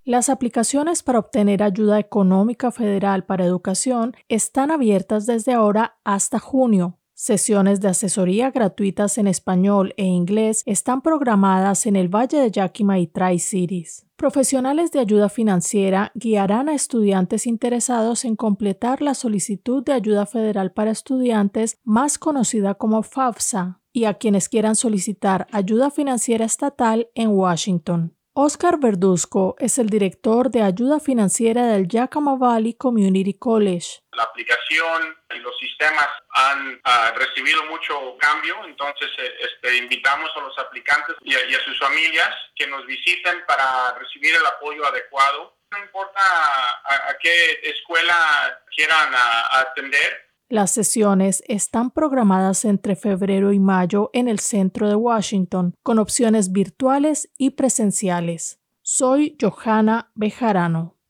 Las aplicaciones para obtener ayuda económica federal para educación están abiertas desde ahora hasta junio. Sesiones de asesoría gratuitas en español e inglés están programadas en el Valle de Yakima y Tri-Cities. Profesionales de ayuda financiera guiarán a estudiantes interesados en completar la solicitud de ayuda federal para estudiantes, más conocida como FAFSA, y a quienes quieran solicitar ayuda financiera estatal en Washington. Oscar Verduzco es el director de ayuda financiera del Yakima Valley Community College. La aplicación y los sistemas han recibido mucho cambio, entonces invitamos a los aplicantes y a sus familias que nos visiten para recibir el apoyo adecuado. No importa a qué escuela quieran atender. Las sesiones están programadas entre febrero y mayo en el centro de Washington, con opciones virtuales y presenciales. Soy Johanna Bejarano.